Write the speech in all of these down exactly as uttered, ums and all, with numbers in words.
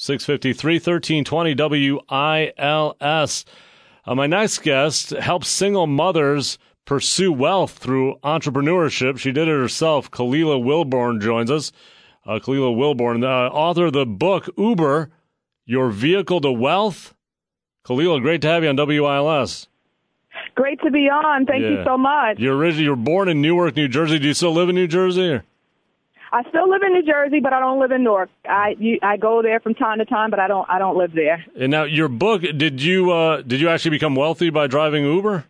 six five zero, three one three, two zero W I L S. Uh, my next guest helps single mothers pursue wealth through entrepreneurship. She did it herself. Kalila Wilborn joins us. Uh, Kalila Wilborn, uh, author of the book Uber, Your Vehicle to Wealth. Kalila, great to have you on W I L S. Great to be on. Thank yeah. you so much. You're originally you were born in Newark, New Jersey. Do you still live in New Jersey? Or? I still live in New Jersey, but I don't live in Newark. I you, I go there from time to time, but I don't I don't live there. And now, your book, did you uh, did you actually become wealthy by driving Uber?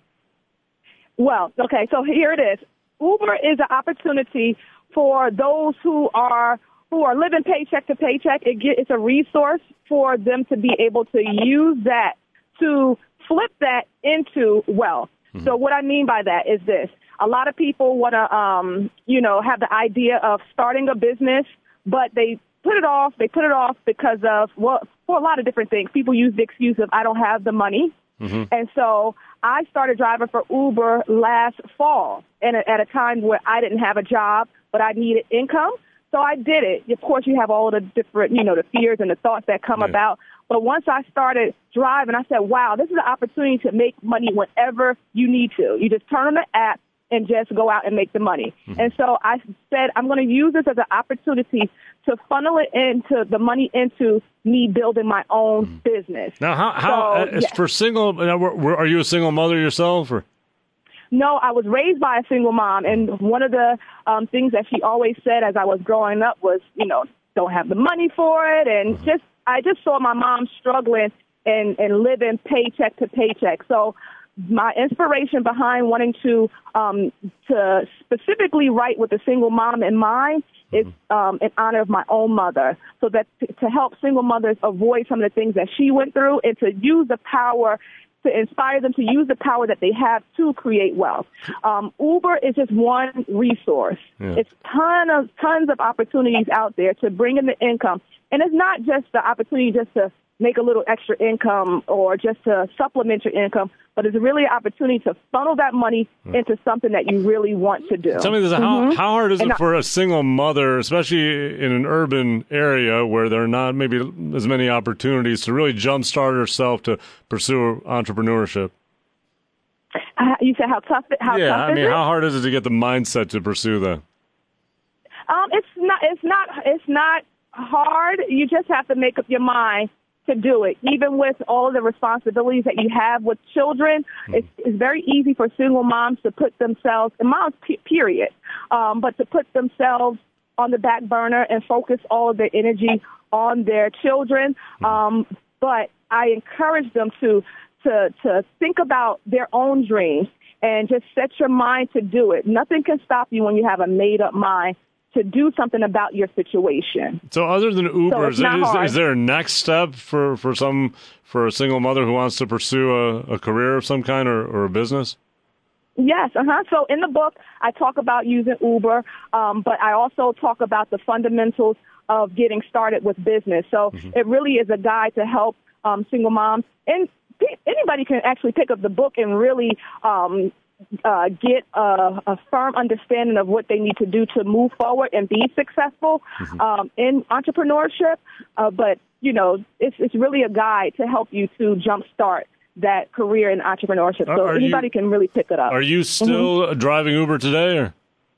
Well, okay, so here it is. Uber is an opportunity for those who are who are living paycheck to paycheck. It get, it's a resource for them to be able to use that to flip that into wealth. Mm-hmm. So what I mean by that is this. A lot of people want to, um, you know, have the idea of starting a business, but they put it off. They put it off because of, well, for a lot of different things. People use the excuse of, I don't have the money. Mm-hmm. And so I started driving for Uber last fall, and at a time where I didn't have a job, but I needed income. So I did it. Of course, you have all the different, you know, the fears and the thoughts that come yeah. about. But once I started driving, I said, wow, this is an opportunity to make money whenever you need to. You just turn on the app and just go out and make the money. Mm-hmm. And so I said, I'm going to use this as an opportunity to funnel it into the money into me building my own mm-hmm. business. Now, how, how so, uh, yeah. for single, are you a single mother yourself? Or? No, I was raised by a single mom. And one of the um, things that she always said as I was growing up was, you know, don't have the money for it. And mm-hmm. just, I just saw my mom struggling and, and living paycheck to paycheck. So my inspiration behind wanting to um, to specifically write with a single mom in mind is um, in honor of my own mother, so that t- to help single mothers avoid some of the things that she went through and to use the power, to inspire them to use the power that they have to create wealth. Um, Uber is just one resource. Yeah. It's ton of, tons of opportunities out there to bring in the income. And it's not just the opportunity just to make a little extra income or just to supplement your income, but it's really an opportunity to funnel that money into something that you really want to do. Tell me this, mm-hmm. how, how hard is and it for a single mother, especially in an urban area where there are not maybe as many opportunities, to really jumpstart herself to pursue entrepreneurship? Uh, you said how tough it, how yeah, tough I mean, is it? how hard is it to get the mindset to pursue that? Um, it's not, it's not, it's not hard. You just have to make up your mind to do it. Even with all of the responsibilities that you have with children, mm. it's, it's very easy for single moms to put themselves, and moms, period, um, but to put themselves on the back burner and focus all of their energy on their children. Mm. Um, but I encourage them to, to, to think about their own dreams and just set your mind to do it. Nothing can stop you when you have a made-up mind to do something about your situation. So other than Uber, so is, is, is there a next step for, for some for a single mother who wants to pursue a, a career of some kind or, or a business? Yes, uh-huh. So in the book, I talk about using Uber, um, but I also talk about the fundamentals of getting started with business. So mm-hmm. it really is a guide to help um, single moms. And anybody can actually pick up the book and really um Uh, get a, a firm understanding of what they need to do to move forward and be successful mm-hmm. um, in entrepreneurship. Uh, but, you know, it's, it's really a guide to help you to jumpstart that career in entrepreneurship. So are anybody you, can really pick it up. Are you still mm-hmm. driving Uber today? Or?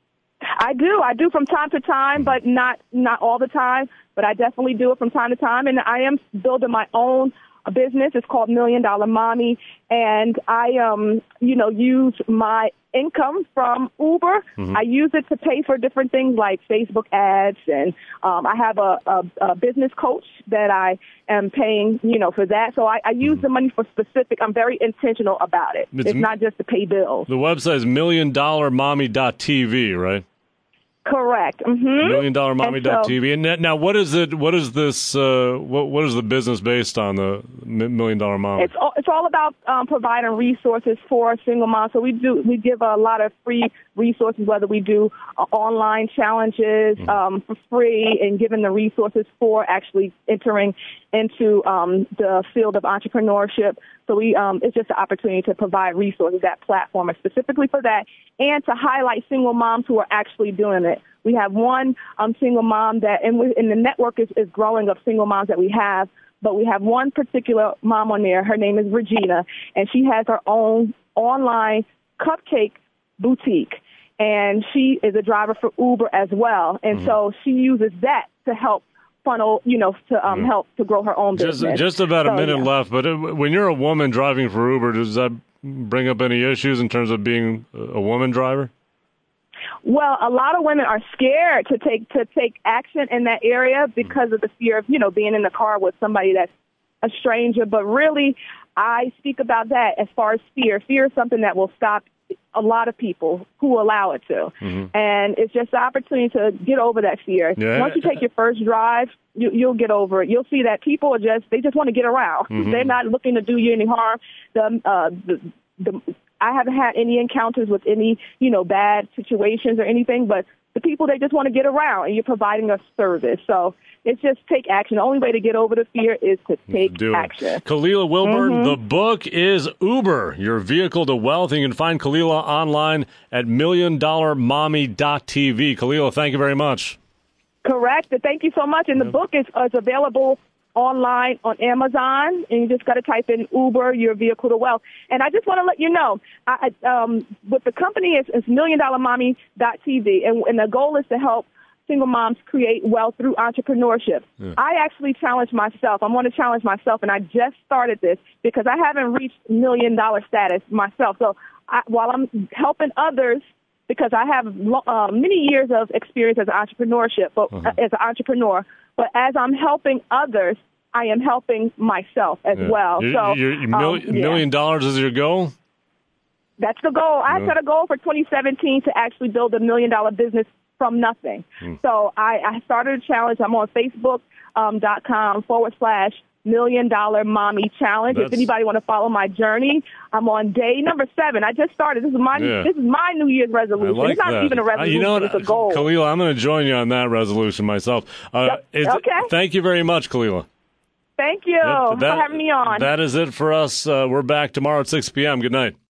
I do. I do from time to time, but not, not all the time. But I definitely do it from time to time. And I am building my own a business. It's called Million Dollar Mommy, and I, um, you know, use my income from Uber. Mm-hmm. I use it to pay for different things like Facebook ads, and um, I have a, a, a business coach that I am paying, you know, for that. So I, I use mm-hmm. the money for specific. I'm very intentional about it. It's, it's not just to pay bills. The website is million dollar mommy dot t v, right? Correct. Mm-hmm. million dollar mommy dot t v. And, so, and now, what is it? What is this? Uh, what What is the business based on? The Million Dollar Mommy. It's all, it's all about um, providing resources for single moms. So we do we give a lot of free resources, whether we do uh, online challenges mm-hmm. um, for free, and giving the resources for actually entering into um, the field of entrepreneurship. So we, um, it's just an opportunity to provide resources, that platform is specifically for that, and to highlight single moms who are actually doing it. it. We have one um, single mom that, and, we, and the network is, is growing of single moms that we have, but we have one particular mom on there. Her name is Regina, and she has her own online cupcake boutique, and she is a driver for Uber as well. And mm-hmm. so she uses that to help funnel, you know, to um, yeah. help to grow her own just, business. Just about so, a minute yeah. left, but it, when you're a woman driving for Uber, does that bring up any issues in terms of being a woman driver? Well, a lot of women are scared to take to take action in that area because of the fear of, you know, being in the car with somebody that's a stranger. But really, I speak about that as far as fear. Fear is something that will stop a lot of people who allow it to. Mm-hmm. And it's just the opportunity to get over that fear. Yeah. Once you take your first drive, you, you'll get over it. You'll see that people are just, they just want to get around. Mm-hmm. They're not looking to do you any harm. The, uh, the, the, I haven't had any encounters with any, you know, bad situations or anything, but the people, they just want to get around, and you're providing a service. So it's just take action. The only way to get over the fear is to take Do action. It. Kalila Wilburn, mm-hmm. the book is Uber, Your Vehicle to Wealth. You can find Kalila online at million dollar mommy dot t v. Kalila, thank you very much. Correct. Thank you so much. And the book is, is available online on Amazon, and you just got to type in Uber, Your Vehicle to Wealth. And I just want to let you know, I, um, what the company is, is million dollar mommy dot t v, and, and the goal is to help single moms create wealth through entrepreneurship. Yeah. I actually challenge myself. I'm going to challenge myself, and I just started this because I haven't reached million dollar status myself. So I, while I'm helping others, because I have uh, many years of experience as an entrepreneurship, but uh-huh. as an entrepreneur. But as I'm helping others, I am helping myself as yeah. well. You're, so, you're, you're um, yeah. million dollars is your goal? That's the goal. I yeah. set a goal for twenty seventeen to actually build a million dollar business from nothing. Hmm. So I, I started a challenge. I'm on Facebook um, dot com forward slash Million Dollar Mommy Challenge. That's... If anybody want to follow my journey, I'm on day number seven. I just started. This is my yeah. this is my New Year's resolution. Like it's not that. even a resolution. Uh, you know what, it's a goal. Kalila, I'm going to join you on that resolution myself. Uh, yep. Okay. Thank you very much, Kalila. Thank you yep, that, for having me on. That is it for us. Uh, we're back tomorrow at six p.m. Good night.